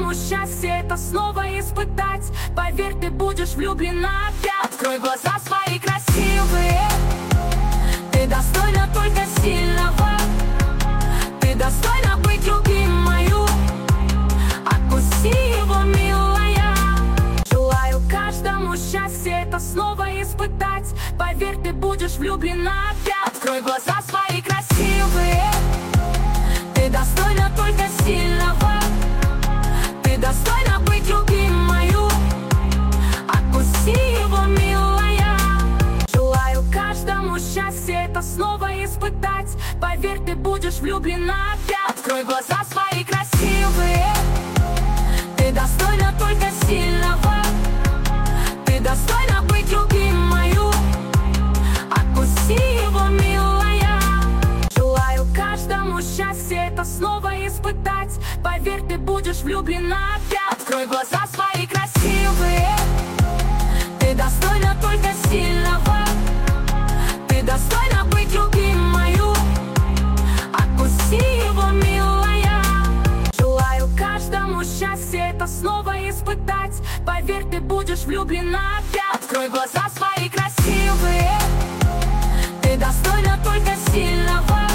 каждому счастье это снова испытать. Поверь, ты будешь влюблена опять. Открой глаза свои красивые, ты достойна только сильного. Ты достойна быть любимою, отпусти его, милая. Желаю каждому счастье это снова испытать. Поверь, ты будешь влюблена опять. Открой глаза свои красивые, ты достойна только сильного. Ты достойна быть любимою, отпусти его, милая. Желаю каждому счастье это снова испытать. Поверь, ты будешь влюблена опять. Открой глаза свои красивые, ты достойна только сильного. Ты достойна быть любимою, отпусти его, милая. Желаю каждому счастье это снова испытать. Поверь, ты будешь влюблена опять. Открой глаза свои красивые, ты достойна только сильного. Ты достойна быть любимою, отпусти его, милая. Желаю каждому счастье это снова испытать. Поверь, ты будешь влюблена опять. Открой глаза свои красивые, ты достойна только сильного.